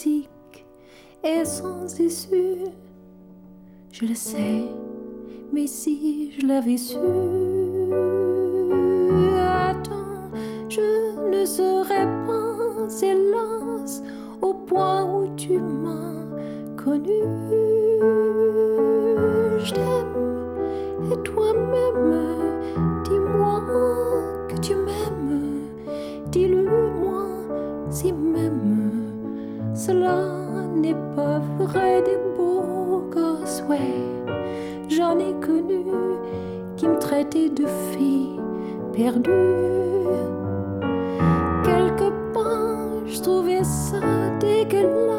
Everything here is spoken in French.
basique et sans issue. Je le sais, mais si je l'avais su, attends, je ne serais pas hélas au point où tu m'as connu. Je t'aime et toi-même, dis-moi que tu m'aimes, dis-le-moi si même cela n'est pas vrai. Des beaux gosses, ouais, j'en ai connu qui me traitaient de fille perdue. Quelque part, je trouvais ça dégueulasse.